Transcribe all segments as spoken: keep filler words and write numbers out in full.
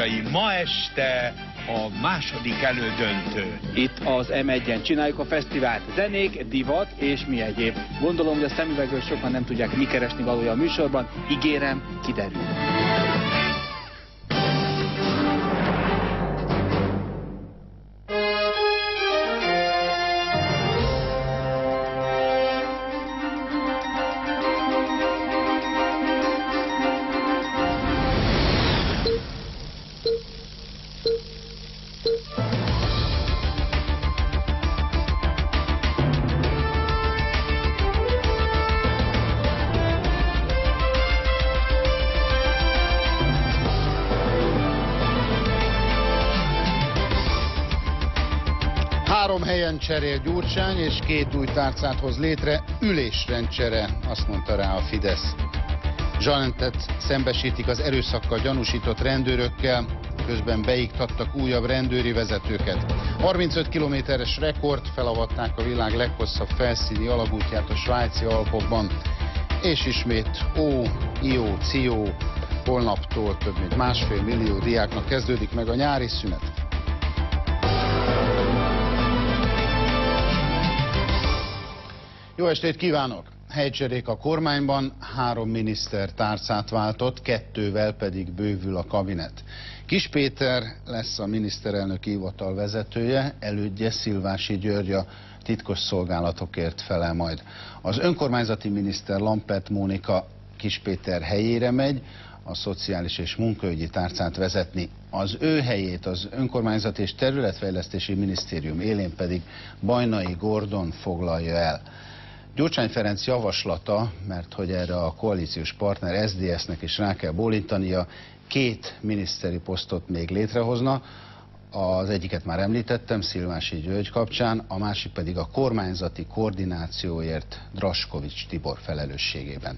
ujjai, ma este a második elődöntő. Itt az em egyen csináljuk a fesztivált, zenék, divat és mi egyéb. Gondolom, hogy a szemüvegből sokan nem tudják, mi keresni valója a műsorban. Ígérem, kiderül. Három helyen cserél Gyurcsány, és két új tárcát hoz létre, ülésrendcsere, azt mondta rá a Fidesz. Zsanettet szembesítik az erőszakkal gyanúsított rendőrökkel, közben beiktattak újabb rendőri vezetőket. harmincöt kilométeres rekord, felavatták a világ leghosszabb felszíni alagútját a svájci Alpokban. És ismét ó, ió, ció, holnaptól több mint másfél millió diáknak kezdődik meg a nyári szünet. Jó estét kívánok! Helycserék a kormányban, három miniszter tárcát váltott, kettővel pedig bővül a kabinet. Kiss Péter lesz a miniszterelnöki hivatal vezetője, elődje Szilvási György a titkos szolgálatokért felel majd. Az önkormányzati miniszter Lampert Mónika Kiss Péter helyére megy, a szociális és munkaügyi tárcát vezetni. Az ő helyét az önkormányzati és területfejlesztési minisztérium élén pedig Bajnai Gordon foglalja el. Gyurcsány Ferenc javaslata, mert hogy erre a koalíciós partner es zé dé es-nek is rá kell bólintania, két miniszteri posztot még létrehozna. Az egyiket már említettem, Szilvási György kapcsán, a másik pedig a kormányzati koordinációért Draskovics Tibor felelősségében.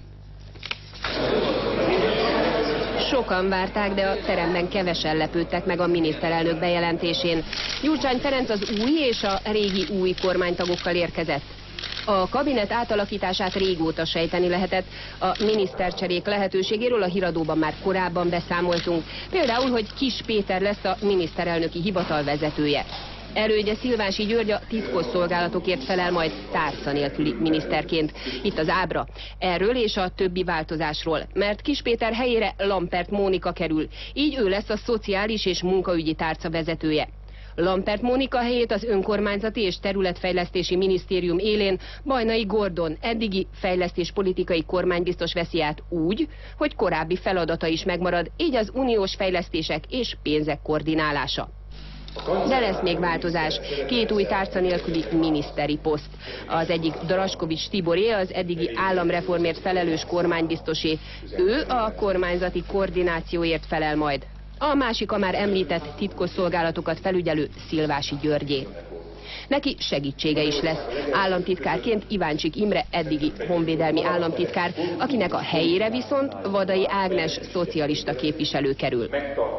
Sokan várták, de a teremben kevesen lepődtek meg a miniszterelnök bejelentésén. Gyurcsány Ferenc az új és a régi új kormánytagokkal érkezett. A kabinet átalakítását régóta sejteni lehetett, a minisztercserék lehetőségéről a híradóban már korábban beszámoltunk. Például, hogy Kiss Péter lesz a miniszterelnöki hivatal vezetője. Elődje Szilvási György a titkos szolgálatokért felel majd tárca nélküli miniszterként. Itt az ábra. Erről és a többi változásról, mert Kiss Péter helyére Lampert Mónika kerül. Így ő lesz a szociális és munkaügyi tárca vezetője. Lampert Mónika helyét az önkormányzati és területfejlesztési minisztérium élén Bajnai Gordon, eddigi fejlesztéspolitikai kormánybiztos veszi át úgy, hogy korábbi feladata is megmarad, így az uniós fejlesztések és pénzek koordinálása. De lesz még változás. Két új tárca nélküli miniszteri poszt. Az egyik Draskovics Tiboré, az eddigi államreformért felelős kormánybiztosé. Ő a kormányzati koordinációért felel majd. A másik a már említett titkosszolgálatokat felügyelő Szilvási Györgyé. Neki segítsége is lesz. Államtitkárként Iváncsik Imre eddigi honvédelmi államtitkár, akinek a helyére viszont Vadai Ágnes szocialista képviselő kerül.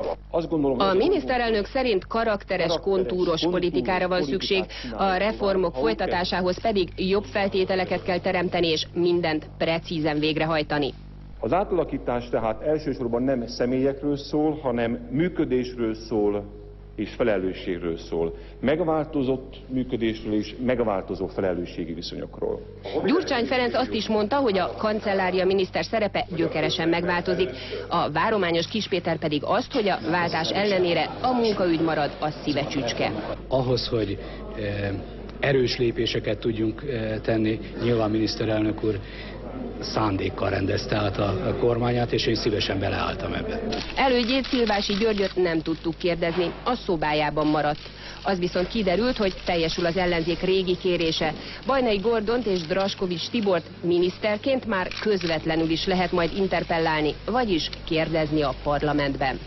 A miniszterelnök szerint karakteres, kontúros politikára van szükség, a reformok folytatásához pedig jobb feltételeket kell teremteni és mindent precízen végrehajtani. Az átalakítás tehát elsősorban nem személyekről szól, hanem működésről szól és felelősségről szól. Megváltozott működésről és megváltozó felelősségi viszonyokról. Gyurcsány Ferenc azt is mondta, hogy a kancellária miniszter szerepe gyökeresen megváltozik. A várományos Kiss Péter pedig azt, hogy a váltás ellenére a munkaügy marad a szíve csücske. Ahhoz, hogy eh, erős lépéseket tudjunk eh, tenni, nyilván miniszterelnök úr szándékkal rendezte át a kormányát, és én szívesen beleálltam ebbe. Elődjét, Szilvási Györgyöt nem tudtuk kérdezni, a szobájában maradt. Az viszont kiderült, hogy teljesül az ellenzék régi kérése. Bajnai Gordont és Draskovics Tibort miniszterként már közvetlenül is lehet majd interpellálni, vagyis kérdezni a parlamentben.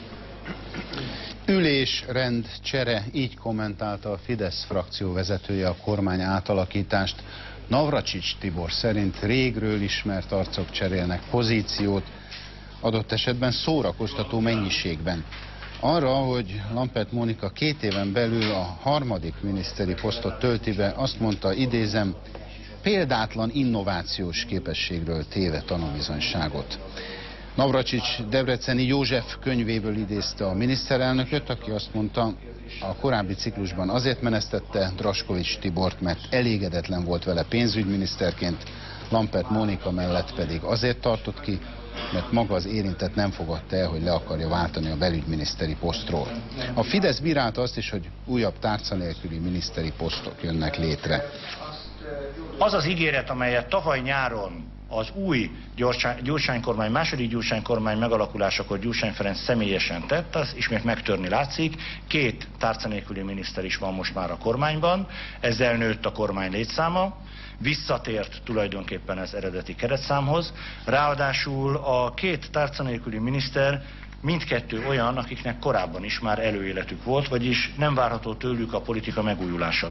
Ülésrend csere, így kommentálta a Fidesz frakció vezetője a kormány átalakítást. Navracsics Tibor szerint régről ismert arcok cserélnek pozíciót, adott esetben szórakoztató mennyiségben. Arra, hogy Lampert Mónika két éven belül a harmadik miniszteri posztot tölti be, azt mondta, idézem, példátlan innovációs képességről téve tanúbizonyságot. Navracsics Debreceni József könyvéből idézte a miniszterelnököt, aki azt mondta, a korábbi ciklusban azért menesztette Draskovics Tibort, mert elégedetlen volt vele pénzügyminiszterként, Lampert Mónika mellett pedig azért tartott ki, mert maga az érintett nem fogadta el, hogy le akarja váltani a belügyminiszteri posztról. A Fidesz bírálta azt is, hogy újabb tárca nélküli miniszteri posztok jönnek létre. Az az ígéret, amelyet tavaly nyáron az új Gyurcsány-kormány, második Gyurcsány-kormány megalakulásakor Gyurcsány Ferenc személyesen tett, az ismét megtörni látszik. Két tárca nélküli miniszter is van most már a kormányban, ezzel nőtt a kormány létszáma, visszatért tulajdonképpen az eredeti keretszámhoz. Ráadásul a két tárca nélküli miniszter mindkettő olyan, akiknek korábban is már előéletük volt, vagyis nem várható tőlük a politika megújulása.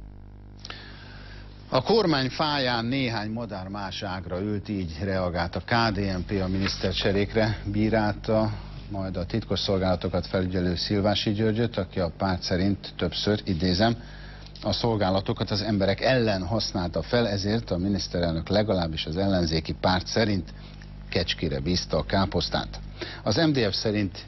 A kormány fáján néhány madár más ágra ült, így reagált a ká dé en pé a minisztercserékre, bírálta majd a titkosszolgálatokat felügyelő Szilvási Györgyöt, aki a párt szerint többször, idézem, a szolgálatokat az emberek ellen használta fel, ezért a miniszterelnök legalábbis az ellenzéki párt szerint kecskére bízta a káposztát. Az em dé ef szerint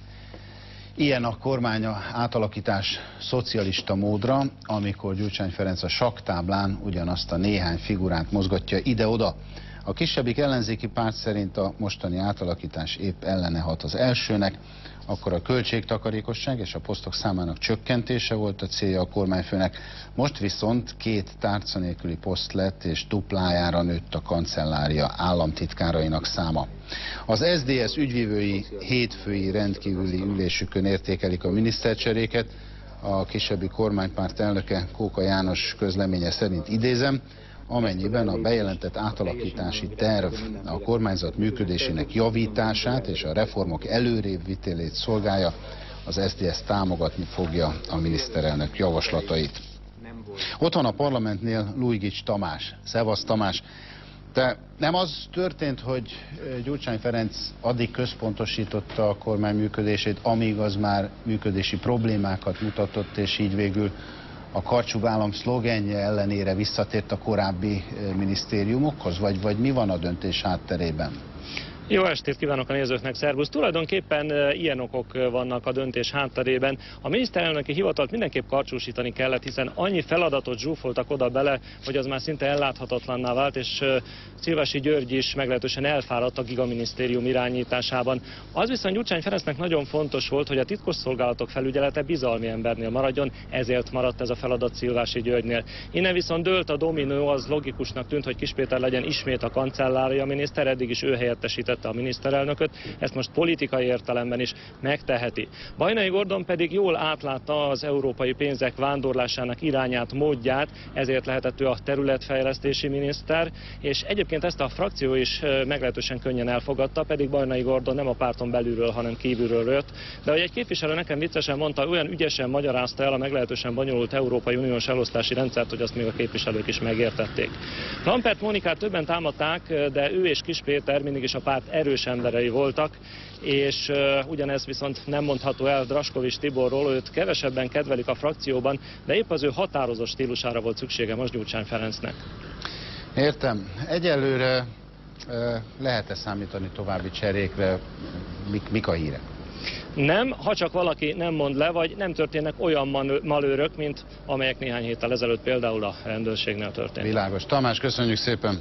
ilyen a kormánya átalakítás szocialista módra, amikor Gyurcsány Ferenc a sakktáblán ugyanazt a néhány figurát mozgatja ide-oda. A kisebbik ellenzéki párt szerint a mostani átalakítás épp ellene hat az elsőnek, akkor a költségtakarékosság és a posztok számának csökkentése volt a célja a kormányfőnek, most viszont két tárca nélküli poszt lett és duplájára nőtt a kancellária államtitkárainak száma. Az es zé dé es ügyvívői hétfői rendkívüli ülésükön értékelik a minisztercseréket. A kisebbi kormánypárt elnöke, Kóka János közleménye szerint, idézem, amennyiben a bejelentett átalakítási terv a kormányzat működésének javítását és a reformok előrébb vitélét szolgálja, az es zé dé es támogatni fogja a miniszterelnök javaslatait. Ott van a parlamentnél Luigics Tamás. Szevasz Tamás! De nem az történt, hogy Gyurcsány Ferenc addig központosította a kormány működését, amíg az már működési problémákat mutatott, és így végül a karcsú állam szlogenje ellenére visszatért a korábbi minisztériumokhoz? Vagy, vagy mi van a döntés hátterében? Jó estét kívánok a nézőknek, szervusz! Tulajdonképpen e, ilyen okok vannak a döntés hátterében. A miniszterelnöki hivatalt mindenképp karcsúsítani kellett, hiszen annyi feladatot zsúfoltak oda bele, hogy az már szinte elláthatatlanná vált, és e, Szilvási György is meglehetősen elfáradt a gigaminisztérium irányításában. Az viszont Gyurcsány Ferencnek nagyon fontos volt, hogy a titkosszolgálatok felügyelete bizalmi embernél maradjon, ezért maradt ez a feladat Szilvási Györgynél. Innen viszont dőlt a dominó, az logikusnak tűnt, hogy Kiss Péter legyen ismét a kancellária miniszter, eddig is ő helyettesített a miniszterelnököt, ezt most politikai értelemben is megteheti. Bajnai Gordon pedig jól átlátta az európai pénzek vándorlásának irányát, módját, ezért lehetett ő a területfejlesztési miniszter, és egyébként ezt a frakció is meglehetősen könnyen elfogadta, pedig Bajnai Gordon nem a párton belülről, hanem kívülről jött. De hogy egy képviselő nekem viccesen mondta, olyan ügyesen magyarázta el a meglehetősen bonyolult Európai Uniós elosztási rendszert, hogy azt még a képviselők is megértették. Lampert Mónikát többen támadták, de ő és Kiss Péter mindig is a párt erős emberei voltak, és uh, ugyanez viszont nem mondható el Draskovics Tiborról, őt kevesebben kedvelik a frakcióban, de épp az ő határozott stílusára volt szüksége most Gyurcsány Ferencnek. Értem. Egyelőre uh, lehet-e számítani további cserékre? Mik, mik a hírek? Nem, ha csak valaki nem mond le, vagy nem történnek olyan malőrök, mint amelyek néhány héttel ezelőtt például a rendőrségnél történt. Világos. Tamás, köszönjük szépen!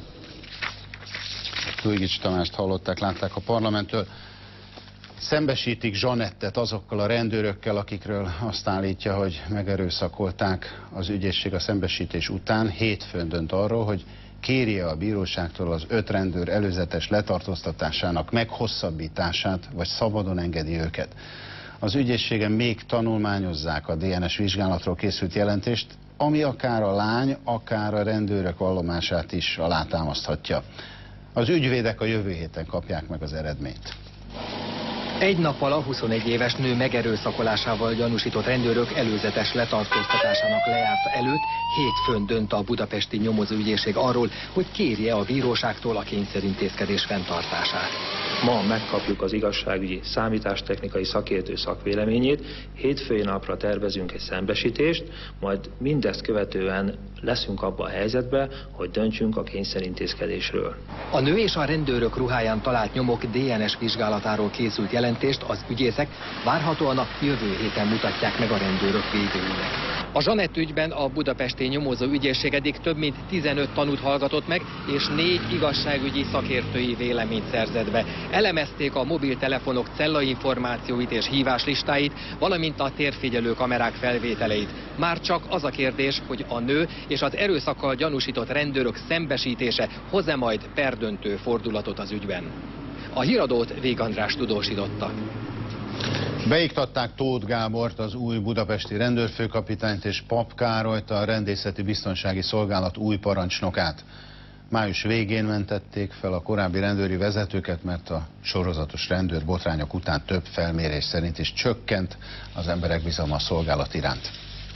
Luigics Tamást hallották, látták a parlamenttől. Szembesítik Zsanettet azokkal a rendőrökkel, akikről azt állítja, hogy megerőszakolták az ügyészség a szembesítés után. Hétfőn dönt arról, hogy kérje a bíróságtól az öt rendőr előzetes letartóztatásának meghosszabbítását, vagy szabadon engedi őket. Az ügyészségen még tanulmányozzák a dé en es vizsgálatról készült jelentést, ami akár a lány, akár a rendőrök vallomását is alátámaszthatja. Az ügyvédek a jövő héten kapják meg az eredményt. Egy nappal a huszonegy éves nő megerőszakolásával gyanúsított rendőrök előzetes letartóztatásának lejárta előtt hétfőn dönt a budapesti nyomozóügyészség arról, hogy kérje a bíróságtól a kényszerintézkedés fenntartását. ma megkapjuk az igazságügyi számítástechnikai szakértő szakvéleményét, hétfői napra tervezünk egy szembesítést, majd mindezt követően leszünk abban a helyzetben, hogy döntsünk a kényszerintézkedésről. A nő és a rendőrök ruháján talált nyomok dé en es vizsgálatáról készült jelentést az ügyészek várhatóan a jövő héten mutatják meg a rendőrök védőinek. A Zsanett ügyben a budapesti nyomozó ügyészség eddig több mint tizenöt tanút hallgatott meg, és négy igazságügyi szakértői véleményt szerzett be. Elemezték a mobiltelefonok cellainformációit és híváslistáit, valamint a térfigyelő kamerák felvételeit. Már csak az a kérdés, hogy a nő és az erőszakkal gyanúsított rendőrök szembesítése hoz-e majd perdöntő fordulatot az ügyben. A híradót Vég András tudósította. Beiktatták Tóth Gábort, az új budapesti rendőrfőkapitányt, és Pap Károlyt, a Rendészeti Biztonsági Szolgálat új parancsnokát. Május végén mentették fel a korábbi rendőri vezetőket, mert a sorozatos rendőrbotrányok után több felmérés szerint is csökkent az emberek bizalma a szolgálat iránt.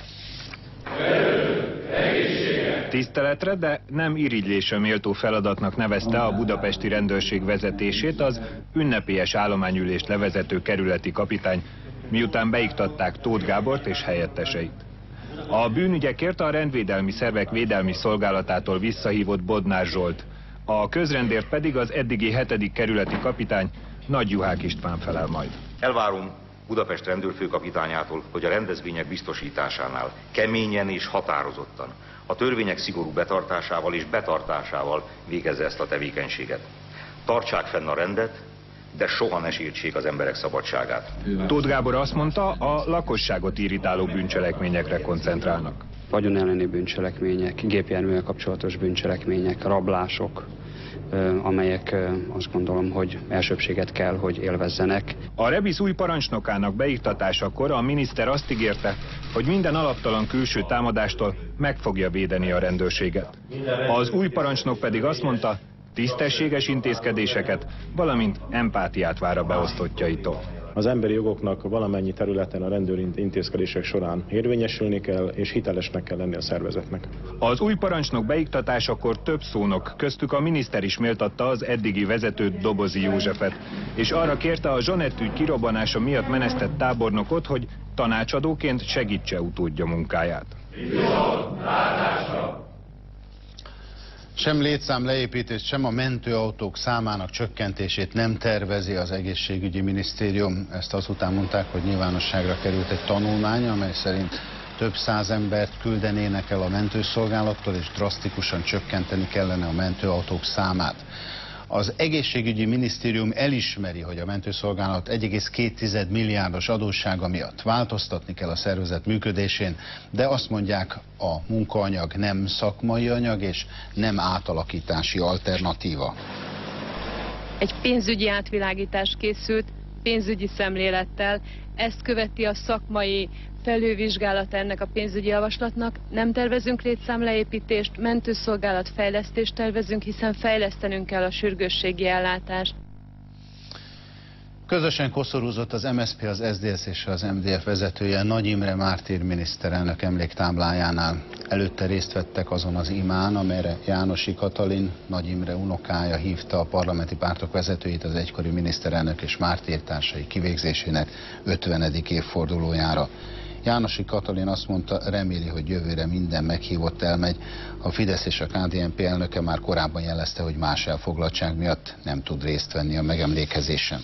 Tiszteletre, de nem irigylésre méltó feladatnak nevezte a budapesti rendőrség vezetését az ünnepélyes állományülést levezető kerületi kapitány, miután beiktatták Tóth Gábort és helyetteseit. A bűnügyekért a rendvédelmi szervek védelmi szolgálatától visszahívott Bodnár Zsolt, a közrendért pedig az eddigi hetedik kerületi kapitány Nagy Juhák István felel majd. Elvárom Budapest rendőrfőkapitányától, hogy a rendezvények biztosításánál keményen és határozottan, a törvények szigorú betartásával és betartásával végezze ezt a tevékenységet. Tartsák fenn a rendet, de soha ne sértsék az emberek szabadságát. Tóth Gábor azt mondta, a lakosságot irritáló bűncselekményekre koncentrálnak. Vagyon elleni bűncselekmények, gépjárművel kapcsolatos bűncselekmények, rablások, amelyek azt gondolom, hogy elsőbbséget kell, hogy élvezzenek. A Rebisz új parancsnokának beiktatásakor a miniszter azt ígérte, hogy minden alaptalan külső támadástól meg fogja védeni a rendőrséget. Az új parancsnok pedig azt mondta, tisztességes intézkedéseket, valamint empátiát vár a beosztottjaitól. Az emberi jogoknak valamennyi területen a rendőri intézkedések során érvényesülni kell, és hitelesnek kell lenni a szervezetnek. Az új parancsnok beiktatásakor több szónok, köztük a miniszter is méltatta az eddigi vezetőt, Dobozi Józsefet, és arra kérte a Zsanett ügy kirobbanása miatt menesztett tábornokot, hogy tanácsadóként segítse utódja munkáját. Sem létszám leépítést, sem a mentőautók számának csökkentését nem tervezi az egészségügyi minisztérium. Ezt azután mondták, hogy nyilvánosságra került egy tanulmány, amely szerint több száz embert küldenének el a mentőszolgálattól, és drasztikusan csökkenteni kellene a mentőautók számát. Az egészségügyi minisztérium elismeri, hogy a mentőszolgálat egy egész két milliárdos adóssága miatt változtatni kell a szervezet működésén, de azt mondják, a munkaanyag nem szakmai anyag és nem átalakítási alternatíva. Egy pénzügyi átvilágítás készült, pénzügyi szemlélettel, ezt követi a szakmai felülvizsgálat ennek a pénzügyi javaslatnak. Nem tervezünk létszámleépítést, mentőszolgálat fejlesztést tervezünk, hiszen fejlesztenünk kell a sürgősségi ellátást. Közösen koszorúzott az em es zé pé, az es zé dé es és az em dé ef vezetője Nagy Imre mártír miniszterelnök emléktáblájánál. Előtte részt vettek azon az imán, amelyre Jánosi Katalin, Nagy Imre unokája hívta a parlamenti pártok vezetőit az egykori miniszterelnök és mártírtársai kivégzésének ötvenedik évfordulójára. Jánosi Katalin azt mondta, reméli, hogy jövőre minden meghívott elmegy. A Fidesz és a ká dé en pé elnöke már korábban jelezte, hogy más elfoglaltság miatt nem tud részt venni a megemlékezésen.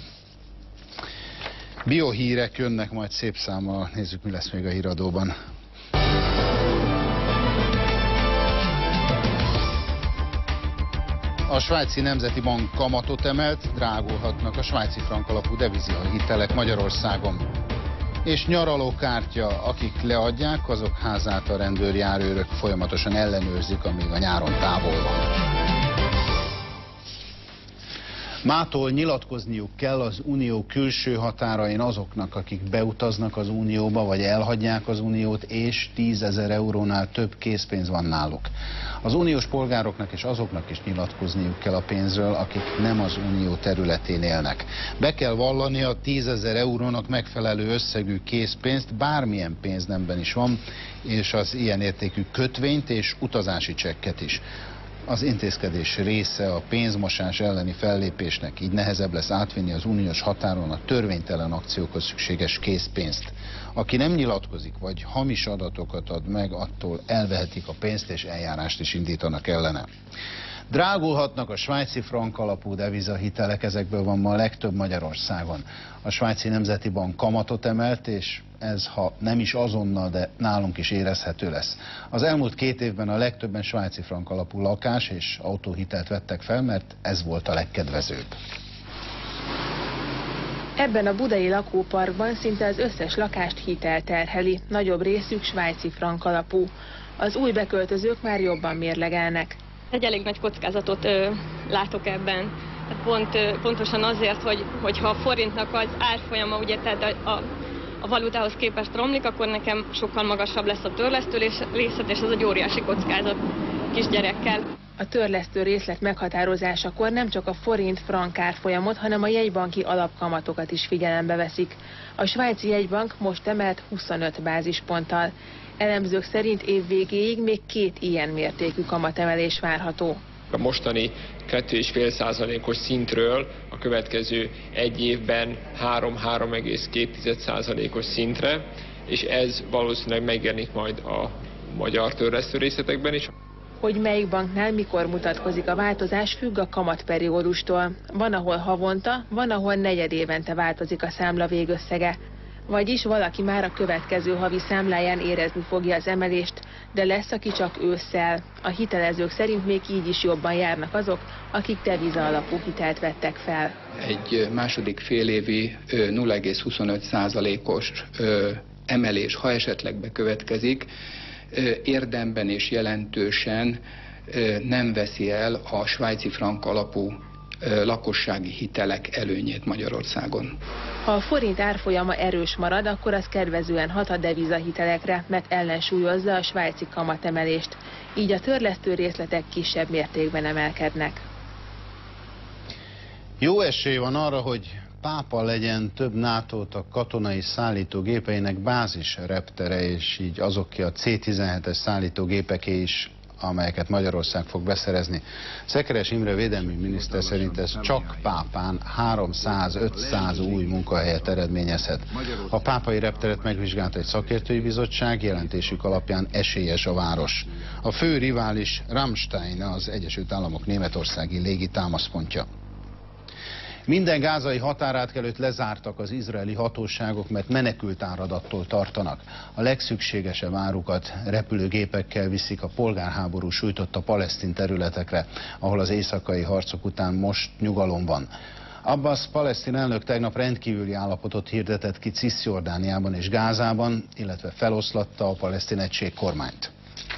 Biohírek jönnek majd szép számmal, nézzük, mi lesz még a híradóban. A Svájci Nemzeti Bank kamatot emelt, drágulhatnak a svájci frank alapú devizahitelek Magyarországon. És nyaralókártya, akik leadják, azok házát a rendőrjárőrök folyamatosan ellenőrzik, amíg a nyáron távol van. Mától nyilatkozniuk kell az unió külső határain azoknak, akik beutaznak az unióba, vagy elhagyják az uniót, és tízezer eurónál több készpénz van náluk. Az uniós polgároknak és azoknak is nyilatkozniuk kell a pénzről, akik nem az unió területén élnek. Be kell vallani a tízezer eurónak megfelelő összegű készpénzt, bármilyen pénznemben is van, és az ilyen értékű kötvényt és utazási csekket is. Az intézkedés része a pénzmosás elleni fellépésnek, így nehezebb lesz átvinni az uniós határon a törvénytelen akciókhoz szükséges készpénzt. Aki nem nyilatkozik, vagy hamis adatokat ad meg, attól elvehetik a pénzt, és eljárást is indítanak ellene. Drágulhatnak a svájci frank alapú devizahitelek, ezekből van ma a legtöbb Magyarországon. A Svájci Nemzeti Bank kamatot emelt, és ez, ha nem is azonnal, de nálunk is érezhető lesz. Az elmúlt két évben a legtöbben svájci frank alapú lakás és autóhitelt vettek fel, mert ez volt a legkedvezőbb. Ebben a budai lakóparkban szinte az összes lakást hitel terheli, nagyobb részük svájci frank alapú. Az új beköltözők már jobban mérlegelnek. Egy elég nagy kockázatot ö, látok ebben. Hát pont, ö, pontosan azért, hogy, hogyha a forintnak az árfolyama, ugye, tehát a, a, a valutához képest romlik, akkor nekem sokkal magasabb lesz a törlesztő részlet, és ez egy óriási kockázat kisgyerekkel. A törlesztő részlet meghatározásakor nem csak a forint-frank árfolyamot, hanem a jegybanki alapkamatokat is figyelembe veszik. A svájci jegybank most emelt huszonöt bázisponttal. Elemzők szerint év végéig még két ilyen mértékű kamatemelés várható. A mostani kettő egész öt százalékos szintről a következő egy évben három-három egész két százalékos szintre, és ez valószínűleg megjelenik majd a magyar törlesztő részletekben is. Hogy melyik banknál mikor mutatkozik a változás, függ a kamatperiódustól. Van, ahol havonta, van, ahol negyedévente változik a számla végösszege. Vagyis valaki már a következő havi számláján érezni fogja az emelést, de lesz, aki csak ősszel. A hitelezők szerint még így is jobban járnak azok, akik deviza alapú hitelt vettek fel. Egy második félévi nulla egész huszonöt százalékos emelés, ha esetleg bekövetkezik, érdemben és jelentősen nem veszi el a svájci frank alapú lakossági hitelek előnyét Magyarországon. Ha a forint árfolyama erős marad, akkor az kedvezően hat a devizahitelekre, mert ellensúlyozza a svájci kamatemelést. Így a törlesztő részletek kisebb mértékben emelkednek. Jó esély van arra, hogy pápa legyen több nátótag katonai szállítógépeinek bázis reptere, és így azoké a cé tizenhetes szállítógépeké is, amelyeket Magyarország fog beszerezni. Szekeres Imre védelmi miniszter szerint ez csak Pápán háromszáz-ötszáz új munkahelyet eredményezhet. A pápai repteret megvizsgálta egy szakértői bizottság, jelentésük alapján esélyes a város. A fő rivális Rammstein, az Egyesült Államok németországi légi támaszpontja. Minden gázai határátkelőt lezártak az izraeli hatóságok, mert menekült áradattól tartanak. A legszükségesebb árukat repülőgépekkel viszik a polgárháború sújtotta palesztin területekre, ahol az éjszakai harcok után most nyugalom van. Abbas palesztin elnök tegnap rendkívüli állapotot hirdetett ki Ciszjordániában és Gázában, illetve feloszlatta a palesztin egység kormányt.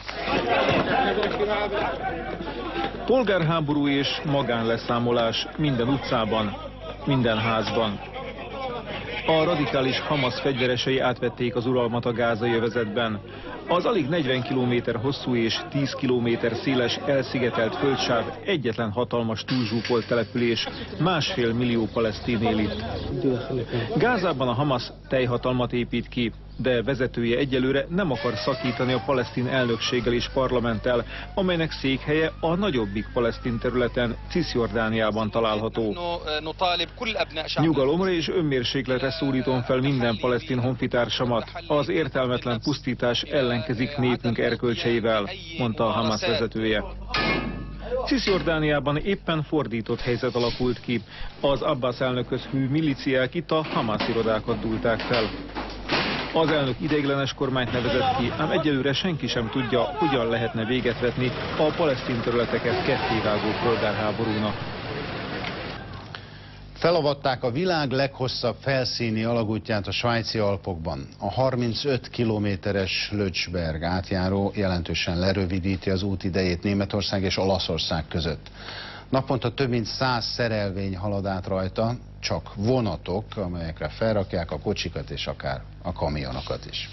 Polgárháború és magánleszámolás minden utcában, minden házban. A radikális Hamas fegyveresei átvették az uralmat a gázai övezetben. Az alig negyven kilométer hosszú és tíz kilométer széles elszigetelt földsáv egyetlen hatalmas túlzsúfolt település, másfél millió palesztin él itt. Gázában a Hamas teljhatalmat épít ki, de vezetője egyelőre nem akar szakítani a palesztin elnökséggel és parlamenttel, amelynek székhelye a nagyobbik palesztin területen, Ciszjordániában található. Nyugalomra és önmérsékletre szólítom fel minden palesztin honfitársamat. Az értelmetlen pusztítás ellenkezik népünk erkölcseivel, mondta a Hamas vezetője. Ciszjordániában éppen fordított helyzet alakult ki. Az Abbas elnökhöz hű milíciák itt a Hamas irodákat dúlták fel. Az elnök ideiglenes kormányt nevezett ki, ám egyelőre senki sem tudja, hogyan lehetne véget vetni a palesztin területeket kettévágó polgárháborúnak. Felavatták a világ leghosszabb felszíni alagútját a svájci Alpokban. A harmincöt kilométeres Lötschberg átjáró jelentősen lerövidíti az út idejét Németország és Olaszország között. Naponta több mint száz szerelvény halad át rajta, csak vonatok, amelyekre felrakják a kocsikat és akár a kamionokat is.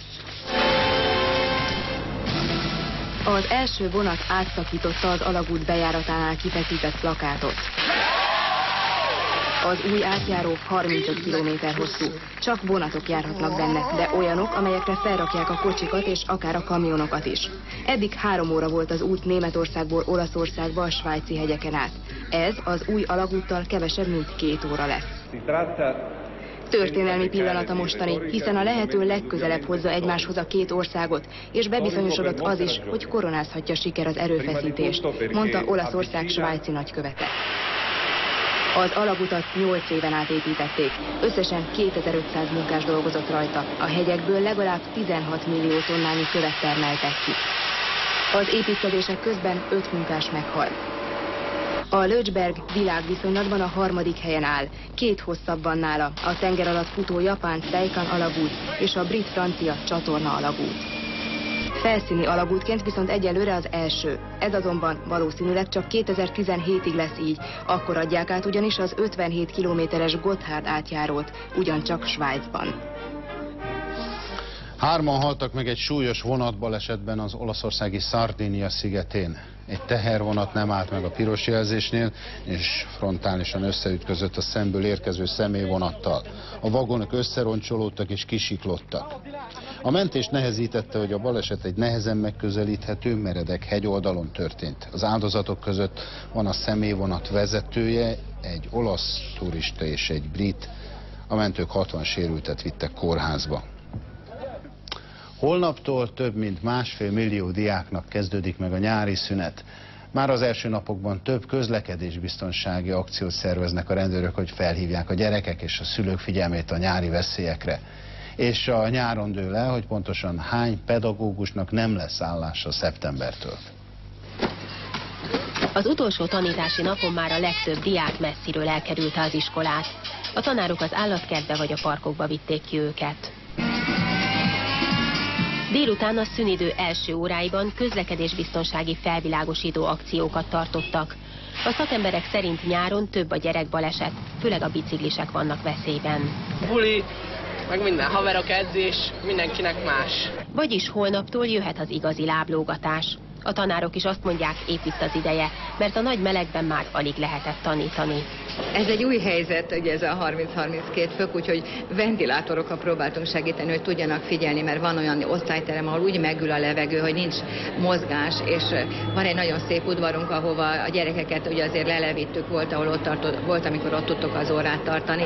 Az első vonat átszakította az alagút bejáratánál kifeszített plakátot. Az új átjáró harmincöt kilométer hosszú. Csak vonatok járhatnak benne, de olyanok, amelyekre felrakják a kocsikat és akár a kamionokat is. Eddig három óra volt az út Németországból Olaszországba a svájci hegyeken át. Ez az új alagúttal kevesebb, mint két óra lesz. Történelmi pillanat a mostani, hiszen a lehető legközelebb hozza egymáshoz a két országot, és bebizonyosodott az is, hogy koronázhatja siker az erőfeszítést, mondta Olaszország svájci nagykövete. Az alagutat nyolc éven át építették, összesen kétezer-ötszáz munkás dolgozott rajta, a hegyekből legalább tizenhat millió tonnányi követ termeltek ki. Az építkezések közben öt munkás meghalt. A Löcsberg világviszonylatban a harmadik helyen áll, két hosszabban nála, a tenger alatt futó japán Seikan alagút és a brit-francia csatorna alagút. Felszíni alagútként viszont egyelőre az első. Ez azonban valószínűleg csak kétezer-tizenhétig lesz így, akkor adják át ugyanis az ötvenhét kilométeres Gotthard átjárót, ugyancsak Svájcban. Hárman haltak meg egy súlyos vonatbalesetben az olaszországi Szardínia szigetén. Egy tehervonat nem állt meg a piros jelzésnél, és frontálisan összeütközött a szemből érkező személyvonattal. A vagonok összeroncsolódtak és kisiklottak. A mentés nehezítette, hogy a baleset egy nehezen megközelíthető, meredek hegyoldalon történt. Az áldozatok között van a személyvonat vezetője, egy olasz turista és egy brit. A mentők hatvan sérültet vittek kórházba. Holnaptól több mint másfél millió diáknak kezdődik meg a nyári szünet. Már az első napokban több közlekedésbiztonsági akciót szerveznek a rendőrök, hogy felhívják a gyerekek és a szülők figyelmét a nyári veszélyekre. És a nyáron dől el, hogy pontosan hány pedagógusnak nem lesz állása szeptembertől. Az utolsó tanítási napon már a legtöbb diák messziről elkerülte az iskolát. A tanárok az állatkertbe vagy a parkokba vitték ki őket. Délután a szünidő első óráiban közlekedésbiztonsági felvilágosító akciókat tartottak. A szakemberek szerint nyáron több a gyerekbaleset, főleg a biciklisek vannak veszélyben. Buli, meg minden haverok, edzés, mindenkinek más. Vagyis holnaptól jöhet az igazi láblógatás. A tanárok is azt mondják, épp itt az ideje, mert a nagy melegben már alig lehetett tanítani. Ez egy új helyzet, ugye ez a harminc-harminckét fok, úgyhogy ventilátorokkal próbáltunk segíteni, hogy tudjanak figyelni, mert van olyan osztályterem, ahol úgy megül a levegő, hogy nincs mozgás, és van egy nagyon szép udvarunk, ahova a gyerekeket ugye azért lelevittük, volt, ahol ott tartott, volt, amikor ott tudtok az órát tartani.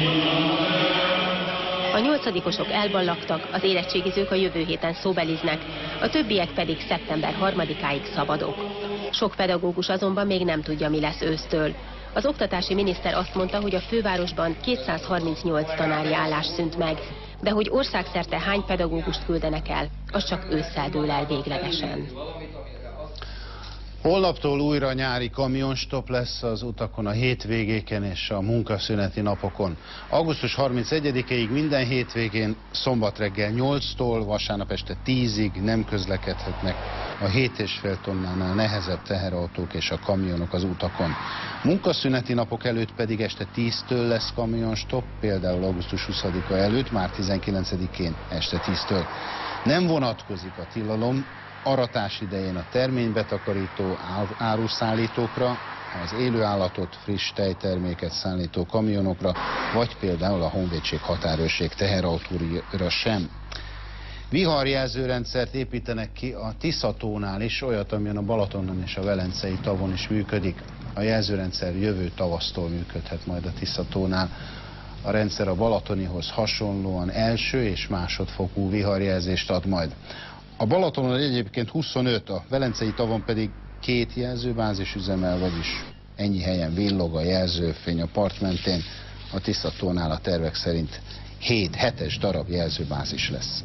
A nyolcadikosok elballagtak, az érettségizők a jövő héten szóbeliznek, a többiek pedig szeptember harmadikáig szabadok. Sok pedagógus azonban még nem tudja, mi lesz ősztől. Az oktatási miniszter azt mondta, hogy a fővárosban kétszázharmincnyolc tanári állás szűnt meg, de hogy országszerte hány pedagógust küldenek el, az csak ősszel dől el véglegesen. Holnaptól újra nyári kamionstop lesz az utakon a hétvégéken és a munkaszüneti napokon. augusztus harmincegyedikéig minden hétvégén szombat reggel nyolctól vasárnap este tízig nem közlekedhetnek a hét és fél tonnánál nehezebb teherautók és a kamionok az utakon. Munkaszüneti napok előtt pedig este tíztől lesz kamionstop, például augusztus huszadika előtt, már tizenkilencedikén este tíztől. Nem vonatkozik a tilalom aratás idején a terménybetakarító áruszállítókra, az élő állatot, friss tejterméket szállító kamionokra, vagy például a honvédség határőrség teherautóira sem. Viharjelzőrendszert építenek ki a Tiszatónál is, olyat, amilyen a Balatonon és a Velencei tavon is működik. A jelzőrendszer jövő tavasztól működhet majd a Tiszatónál. A rendszer a balatonihoz hasonlóan első és másodfokú viharjelzést ad majd. A Balatonon egyébként huszonöt, a Velencei tavon pedig két jelzőbázis üzemel, vagyis ennyi helyen villog a jelzőfény a part mentén. A Tiszatónál a tervek szerint hét, hetes darab jelzőbázis lesz.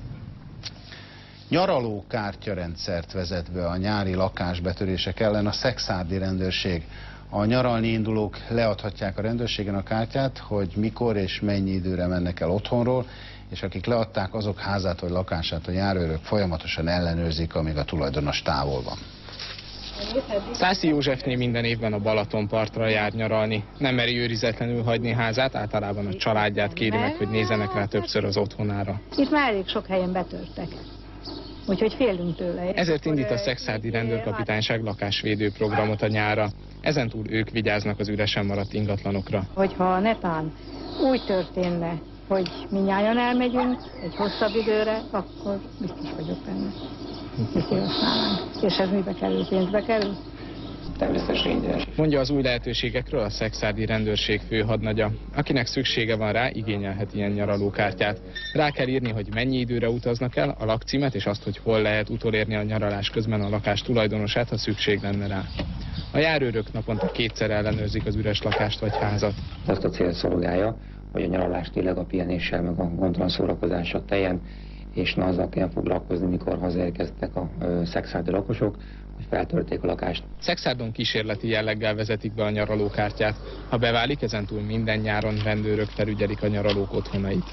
Nyaralókártyarendszert vezet be a nyári lakásbetörések ellen a szekszárdi rendőrség. A nyaralni indulók leadhatják a rendőrségen a kártyát, hogy mikor és mennyi időre mennek el otthonról, és akik leadták, azok házát vagy lakását a járőrök folyamatosan ellenőrzik, amíg a tulajdonos távol van. Szászi Józsefné minden évben a Balatonpartra jár nyaralni. Nem meri őrizetlenül hagyni házát, általában a családját kéri meg, hogy nézzenek rá többször az otthonára. Itt már elég sok helyen betörtek. úgyhogy félünk tőle. Ezért indít a szekszárdi rendőrkapitányság lakásvédő programot a nyárra. Ezentúl ők vigyáznak az üresen maradt ingatlanokra. Hogyha netán úgy történne, hogy mindnyájan elmegyünk egy hosszabb időre, akkor biztos vagyok benne. Kihasználnánk. És ez mibe kerül? Pénzbe kerül? Természetesen ingyenes. Mondja az új lehetőségekről a szekszárdi rendőrség főhadnagya. Akinek szüksége van rá, igényelhet ilyen nyaralókártyát. Rá kell írni, hogy mennyi időre utaznak el, a lakcímet és azt, hogy hol lehet utolérni a nyaralás közben a lakás tulajdonosát, ha szükség lenne rá. A járőrök naponta kétszer ellenőrzik az üres lakást vagy házat. Azt a célt szolgálja, hogy a nyaralást tényleg a pihenéssel, meg a gondtalan szórakozással teljen, és ne azzal kell foglalkozni, mikor hazaérkeztek a szekszárdi lakosok, hogy feltörték a lakást. Szekszárdon kísérleti jelleggel vezetik be a nyaralókártyát. Ha beválik, ezentúl minden nyáron rendőrök felügyelik a nyaralók otthonait.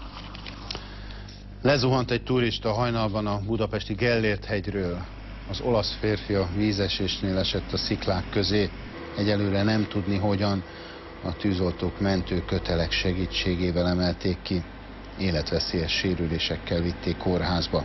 Lezuhant egy turista hajnalban a budapesti Gellért hegyről. Az olasz férfi a vízesésnél esett a sziklák közé. Egyelőre nem tudni hogyan. A tűzoltók mentőkötelek segítségével emelték ki. Életveszélyes sérülésekkel vitték kórházba.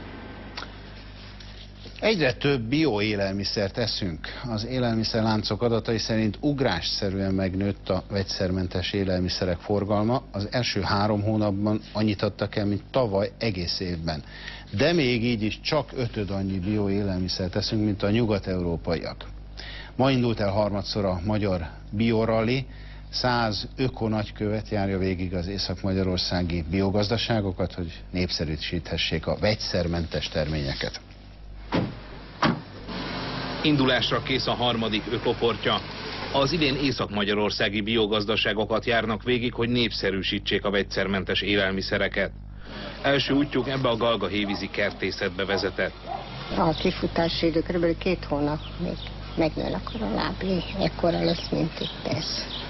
Egyre több bioélelmiszert eszünk. Az élelmiszerláncok adatai szerint ugrásszerűen megnőtt a vegyszermentes élelmiszerek forgalma. Az első három hónapban annyit adtak el, mint tavaly egész évben. De még így is csak ötöd annyi bioélelmiszert eszünk, mint a nyugat-európaiak. Ma indult el harmadszor a magyar biorally. száz öko-nagykövet járja végig az észak-magyarországi biogazdaságokat, hogy népszerűsíthessék a vegyszermentes terményeket. Indulásra kész a harmadik ökoportja. Az idén észak-magyarországi biogazdaságokat járnak végig, hogy népszerűsítsék a vegyszermentes élelmiszereket. Első útjuk ebbe a galgahévízi kertészetbe vezetett. A kifutási idő kb. két hónap, még megnőn akkor a lábé, ekkora lesz, mint itt ez.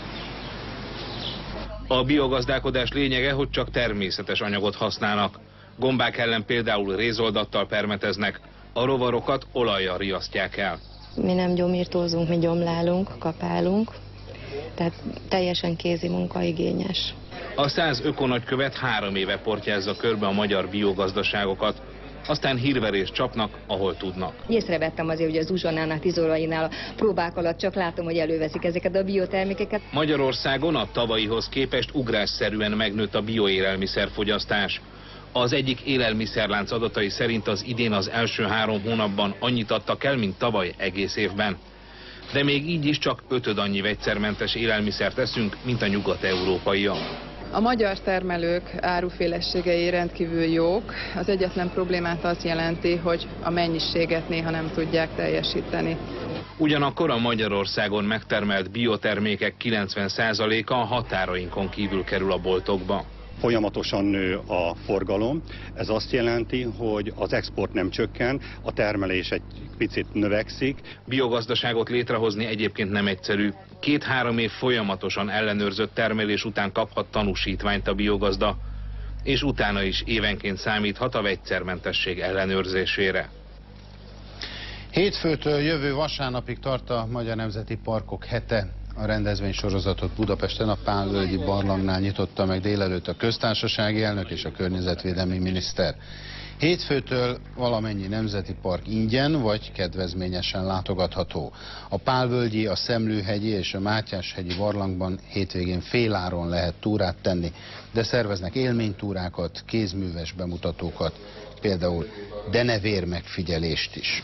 A biogazdálkodás lényege, hogy csak természetes anyagot használnak. Gombák ellen például rézoldattal permeteznek, a rovarokat olajjal riasztják el. Mi nem gyomírtózunk, mi gyomlálunk, kapálunk, tehát teljesen kézi munkaigényes. A száz ökonagykövet három éve portyázza körbe a magyar biogazdaságokat, aztán hírverést csapnak, ahol tudnak. Észrevettem azért, hogy az uzsonnánál, Tizorainál a próbák alatt csak látom, hogy előveszik ezeket a biotermékeket. Magyarországon a tavalyihoz képest ugrásszerűen megnőtt a bioélelmiszerfogyasztás. Az egyik élelmiszerlánc adatai szerint az idén az első három hónapban annyit adtak el, mint tavaly egész évben. De még így is csak ötöd annyi vegyszermentes élelmiszert eszünk, mint a nyugat-európaiak. A magyar termelők áruféleségei rendkívül jók. Az egyetlen problémát az jelenti, hogy a mennyiséget néha nem tudják teljesíteni. Ugyanakkor a Magyarországon megtermelt biotermékek kilencven százaléka a határainkon kívül kerül a boltokba. Folyamatosan nő a forgalom, ez azt jelenti, hogy az export nem csökken, a termelés egy picit növekszik. Biogazdaságot létrehozni egyébként nem egyszerű. Két-három év folyamatosan ellenőrzött termelés után kaphat tanúsítványt a biogazda, és utána is évenként számíthat a vegyszermentesség ellenőrzésére. Hétfőtől jövő vasárnapig tart a Magyar Nemzeti Parkok hete. A rendezvénysorozatot Budapesten a Pálvölgyi barlangnál nyitotta meg délelőtt a köztársasági elnök és a környezetvédelmi miniszter. Hétfőtől valamennyi nemzeti park ingyen vagy kedvezményesen látogatható. A Pálvölgyi, a Szemlőhegyi és a Mátyáshegyi barlangban hétvégén féláron lehet túrát tenni, de szerveznek élménytúrákat, kézműves bemutatókat, például denevér megfigyelést is.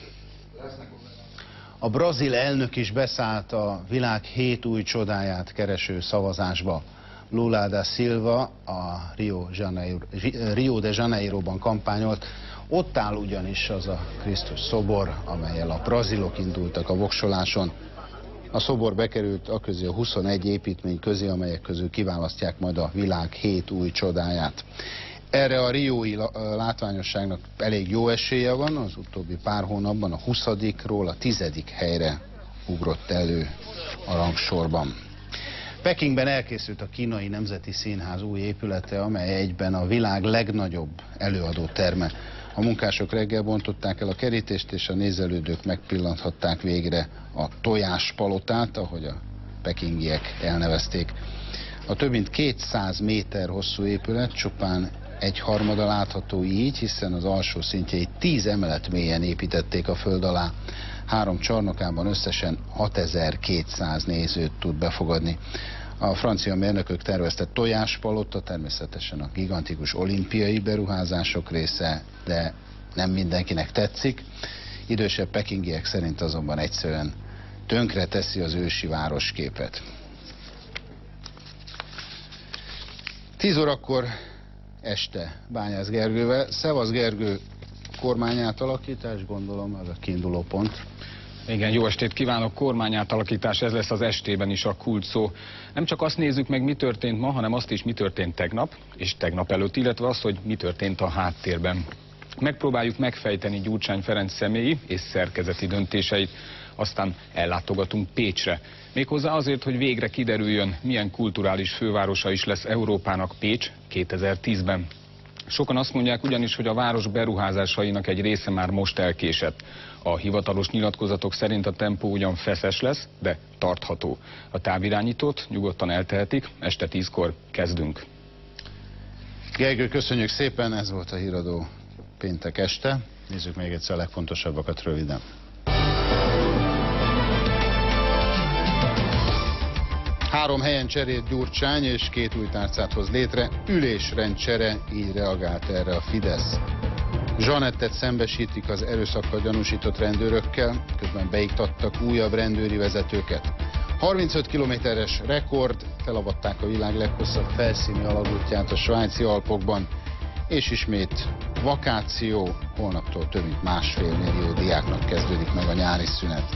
A brazil elnök is beszállt a világ hét új csodáját kereső szavazásba. Lula da Silva a Rio, Janeiro, Rio de Janeiroban kampányolt. Ott áll ugyanis az a Krisztus szobor, amellyel a brazilok indultak a voksoláson. A szobor bekerült a közé a huszonegy építmény közé, amelyek közül kiválasztják majd a világ hét új csodáját. Erre a riói látványosságnak elég jó esélye van, az utóbbi pár hónapban a huszadikról a tizedik helyre ugrott elő a rangsorban. Pekingben elkészült a Kínai Nemzeti Színház új épülete, amely egyben a világ legnagyobb előadóterme. A munkások reggel bontották el a kerítést, és a nézelődők megpillanthatták végre a tojáspalotát, ahogy a pekingiek elnevezték. A több mint kétszáz méter hosszú épület csupán egy harmada látható így, hiszen az alsó szintjeit tíz emelet mélyen építették a föld alá. Három csarnokában összesen hatezer-kétszáz nézőt tud befogadni. A francia mérnökök tervezte tojáspalota, természetesen a gigantikus olimpiai beruházások része, de nem mindenkinek tetszik. Idősebb pekingiek szerint azonban egyszerűen tönkre teszi az ősi városképet. tíz órakor este Bányász Gergővel. Szevasz Gergő, kormányátalakítás, gondolom ez a kiinduló pont. Igen, jó estét kívánok, kormányátalakítás, ez lesz az estében is a kulcs szó. Nem csak azt nézzük meg, mi történt ma, hanem azt is, mi történt tegnap, és tegnap előtt, illetve azt, hogy mi történt a háttérben. Megpróbáljuk megfejteni Gyurcsány Ferenc személyi és szerkezeti döntéseit, aztán ellátogatunk Pécsre. Méghozzá azért, hogy végre kiderüljön, milyen kulturális fővárosa is lesz Európának Pécs kétezer-tízben. Sokan azt mondják ugyanis, hogy a város beruházásainak egy része már most elkésett. A hivatalos nyilatkozatok szerint a tempó ugyan feszes lesz, de tartható. A távirányítót nyugodtan eltehetik, este tízkor kezdünk. Gergő, köszönjük szépen, ez volt a Híradó péntek este. Nézzük még egyszer a legfontosabbakat röviden. Három helyen cserélt Gyurcsány, és két új tárcát hoz létre. Ülésrendcsere, így reagált erre a Fidesz. Zsanettet szembesítik az erőszakkal gyanúsított rendőrökkel, közben beiktattak újabb rendőri vezetőket. harmincöt kilométeres rekord, felavatták a világ leghosszabb felszíni alagútját a svájci Alpokban, és ismét vakáció, holnaptól több mint másfél millió diáknak kezdődik meg a nyári szünet.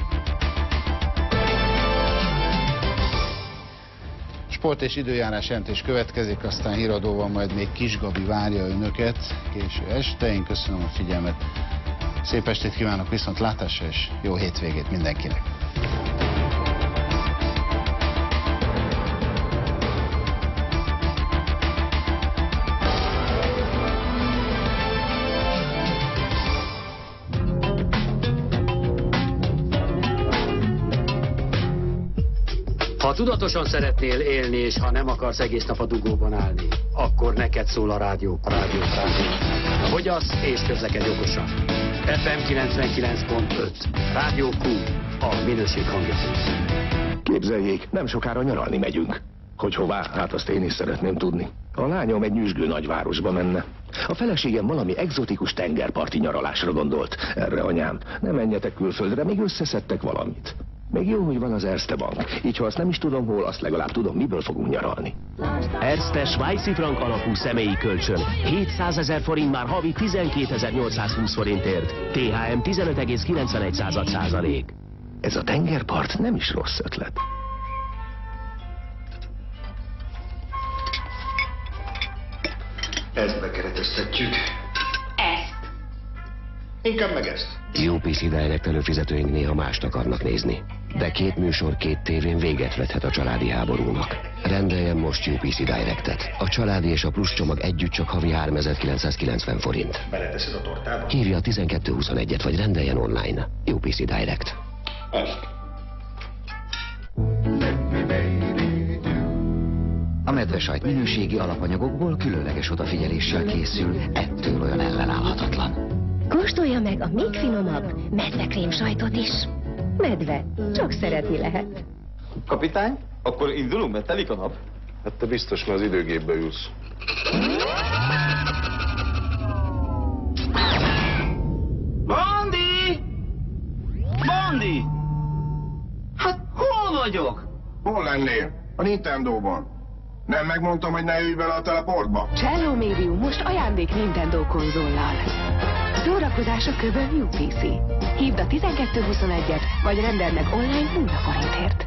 Sport és időjárás jelentés következik, aztán Híradóval majd még Kis Gabi várja önöket késő este. Én köszönöm a figyelmet. Szép estét kívánok, viszont látásra, és jó hétvégét mindenkinek. Ha tudatosan szeretnél élni, és ha nem akarsz egész nap a dugóban állni, akkor neked szól a rádió, a rádió, a rádió. Fogyasz és közlekedj okosan. ef em kilencvenkilenc pont öt. Rádió Q, a minőség hangja. Képzeljék, nem sokára nyaralni megyünk. Hogy hová? Hát azt én is szeretném tudni. A lányom egy nyüzsgő nagyvárosba menne. A feleségem valami egzotikus tengerparti nyaralásra gondolt. Erre anyám, ne menjetek külföldre, még összeszedtek valamit. Még jó, hogy van az Erste Bank. Így, ha azt nem is tudom hol, azt legalább tudom, miből fogunk nyaralni. Erste svájci frank alapú személyi kölcsön. hétszázezer forint már havi tizenkétezer-nyolcszázhúsz forintért. té há em tizenöt egész kilencvenegy százalék. Ez a tengerpart nem is rossz ötlet. Ezt bekereteztetjük. Ezt. Inkább meg ezt. u pé cé Direct előfizetőink néha mást akarnak nézni. De két műsor, két tévén véget vethet a családi háborúnak. Rendeljen most u pé cé Directet. A családi és a plusz csomag együtt csak havi háromezer-kilencszázkilencven forint. Beleteszed a tortába? Hívja a tizenkettő huszonegyet vagy rendeljen online. u pé cé Direct. Ezt. A medvesajt minőségi alapanyagokból különleges odafigyeléssel készül, ettől olyan ellenállhatatlan. Kóstolja meg a még finomabb medvekrém sajtot is. Medve, csak szeretni lehet. Kapitány, akkor indulunk, mert telik a nap? Hát te biztos, mert az időgépbe ülsz. Bandi! Bandi! Hát hol vagyok? Hol lennél? A Nintendóban. Nem megmondtam, hogy ne ülj bele a teleportba? Cello Medium most ajándék Nintendo konzollal. Szórakozás a köbön u pé cé. Hívd a tizenkettő huszonegyet, vagy rendeld meg online nulla forintért.